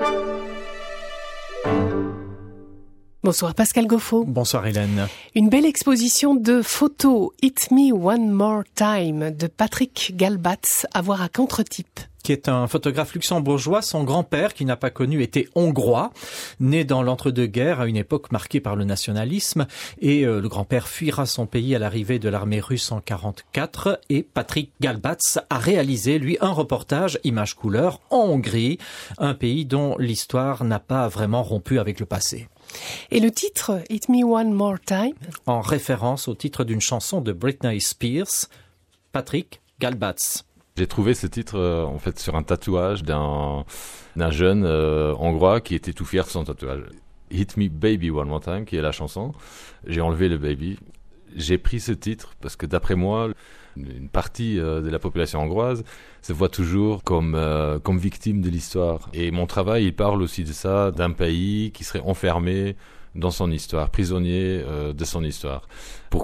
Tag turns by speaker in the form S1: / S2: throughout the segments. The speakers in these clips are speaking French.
S1: Bonsoir Pascal Gauffo.
S2: Bonsoir Hélène.
S1: Une belle exposition de photos Hit Me One More Time de Patrick Galbatz à voir à Contre-Type.
S2: Qui est un photographe luxembourgeois. Son grand-père, qui n'a pas connu, était hongrois, né dans l'entre-deux-guerres à une époque marquée par le nationalisme. Et le grand-père fuira son pays à l'arrivée de l'armée russe en 1944. Et Patrick Galbatz a réalisé, lui, un reportage image couleur en Hongrie, un pays dont l'histoire n'a pas vraiment rompu avec le passé.
S1: Et le titre, Hit Me One More Time,
S2: en référence au titre d'une chanson de Britney Spears, Patrick Galbatz.
S3: J'ai trouvé ce titre en fait sur un tatouage d'un jeune hongrois qui était tout fier de son tatouage. Hit Me Baby One More Time, qui est la chanson. J'ai enlevé le baby. J'ai pris ce titre parce que d'après moi, une partie de la population hongroise se voit toujours comme victime de l'histoire. Et mon travail, il parle aussi de ça, d'un pays qui serait enfermé dans son histoire, prisonnier de son histoire. Pourquoi ?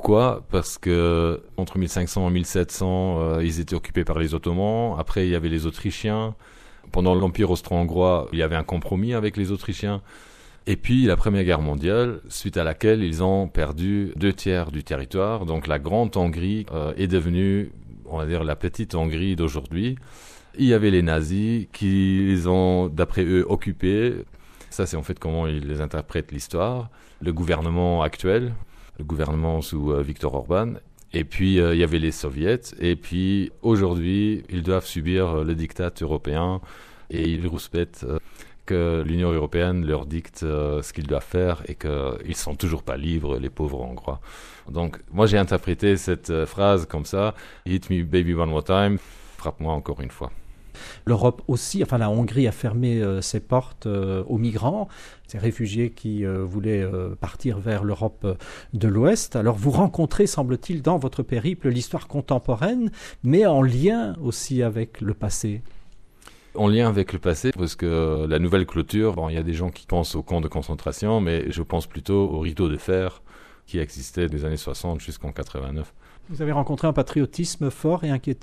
S3: Parce que entre 1500 et 1700, ils étaient occupés par les Ottomans. Après, il y avait les Autrichiens. Pendant l'Empire austro-hongrois, il y avait un compromis avec les Autrichiens. Et puis la Première Guerre mondiale, suite à laquelle ils ont perdu 2/3 du territoire. Donc la Grande Hongrie est devenue, on va dire, la Petite Hongrie d'aujourd'hui. Il y avait les nazis qui les ont, d'après eux, occupés. Ça, c'est en fait comment ils interprètent l'histoire. Le gouvernement actuel, le gouvernement sous Viktor Orban. Et puis il y avait les soviets. Et puis aujourd'hui, ils doivent subir le diktat européen et ils rouspètent que l'Union européenne leur dicte ce qu'ils doivent faire et qu'ils ne sont toujours pas libres, les pauvres Hongrois. Donc, moi, j'ai interprété cette phrase comme ça, « Hit me baby one more time », frappe-moi encore une fois.
S2: L'Europe aussi, enfin la Hongrie a fermé ses portes aux migrants, ces réfugiés qui voulaient partir vers l'Europe de l'Ouest. Alors vous rencontrez, semble-t-il, dans votre périple l'histoire contemporaine, mais en lien aussi avec le passé.
S3: En lien avec le passé, parce que la nouvelle clôture, il y a des gens qui pensent aux camps de concentration, mais je pense plutôt au rideau de fer qui existait des années 60 jusqu'en 89.
S2: Vous avez rencontré un patriotisme fort et inquiétant ?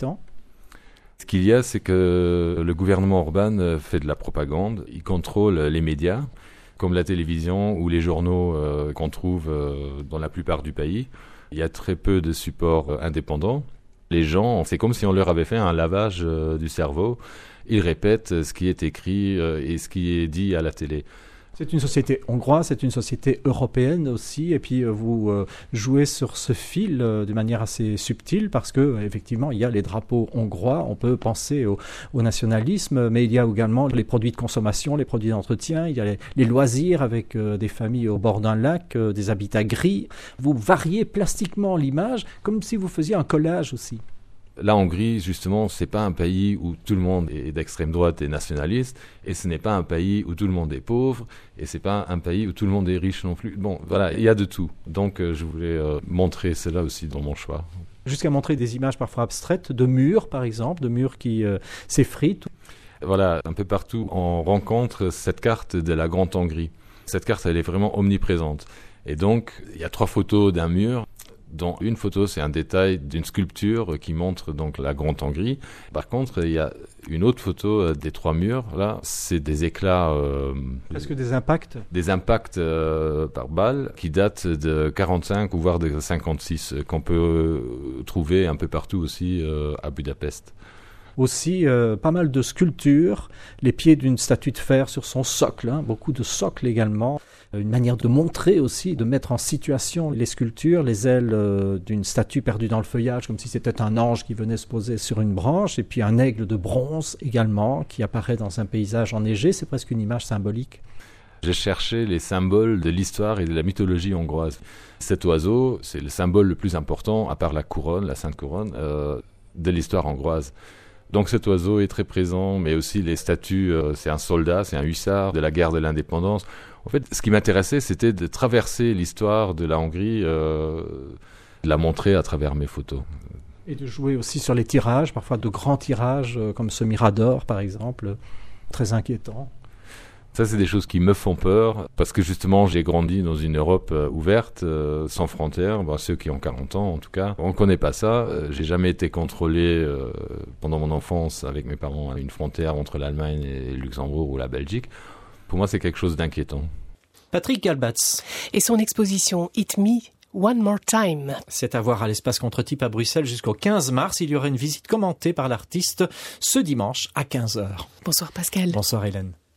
S3: Ce qu'il y a, c'est que le gouvernement Orban fait de la propagande, il contrôle les médias, comme la télévision ou les journaux qu'on trouve dans la plupart du pays. Il y a très peu de supports indépendants. Les gens, c'est comme si on leur avait fait un lavage du cerveau. Ils répètent ce qui est écrit et ce qui est dit à la télé.
S2: C'est une société hongroise, c'est une société européenne aussi, et puis vous jouez sur ce fil de manière assez subtile parce que effectivement il y a les drapeaux hongrois, on peut penser au nationalisme, mais il y a également les produits de consommation, les produits d'entretien, il y a les loisirs avec des familles au bord d'un lac, des habitats gris. Vous variez plastiquement l'image comme si vous faisiez un collage aussi.
S3: La Hongrie, justement, c'est pas un pays où tout le monde est d'extrême droite et nationaliste, et ce n'est pas un pays où tout le monde est pauvre, et c'est pas un pays où tout le monde est riche non plus. Bon, voilà, il y a de tout. Donc, je voulais montrer cela aussi dans mon choix.
S2: Jusqu'à montrer des images parfois abstraites de murs, par exemple, de murs qui s'effritent.
S3: Voilà, un peu partout, on rencontre cette carte de la Grande Hongrie. Cette carte, elle est vraiment omniprésente. Et donc, il y a 3 photos d'un mur, dont une photo, c'est un détail d'une sculpture qui montre donc la Grande Hongrie. Par contre, il y a une autre photo des 3 murs. Là, c'est des éclats...
S2: Est-ce que des impacts ?
S3: Des impacts par balle qui datent de 45 ou voire de 56, qu'on peut trouver un peu partout aussi à Budapest.
S2: Aussi, pas mal de sculptures, les pieds d'une statue de fer sur son socle, beaucoup de socles également. Une manière de montrer aussi, de mettre en situation les sculptures, les ailes d'une statue perdue dans le feuillage, comme si c'était un ange qui venait se poser sur une branche, et puis un aigle de bronze également, qui apparaît dans un paysage enneigé. C'est presque une image symbolique.
S3: J'ai cherché les symboles de l'histoire et de la mythologie hongroise. Cet oiseau, c'est le symbole le plus important, à part la couronne, la Sainte Couronne, de l'histoire hongroise. Donc cet oiseau est très présent, mais aussi les statues, c'est un soldat, c'est un hussard de la guerre de l'indépendance. En fait, ce qui m'intéressait, c'était de traverser l'histoire de la Hongrie, de la montrer à travers mes photos.
S2: Et de jouer aussi sur les tirages, parfois de grands tirages, comme ce Mirador par exemple, très inquiétant.
S3: Ça, c'est des choses qui me font peur, parce que justement, j'ai grandi dans une Europe ouverte, sans frontières, ceux qui ont 40 ans en tout cas. On ne connaît pas ça. J'ai jamais été contrôlé pendant mon enfance avec mes parents à une frontière entre l'Allemagne et le Luxembourg ou la Belgique. Pour moi, c'est quelque chose d'inquiétant.
S4: Patrick Galbatz.
S1: Et son exposition Hit Me One More Time.
S4: C'est à voir à l'Espace Contre-Type à Bruxelles jusqu'au 15 mars. Il y aura une visite commentée par l'artiste ce dimanche à 15h.
S1: Bonsoir Pascal.
S4: Bonsoir Hélène.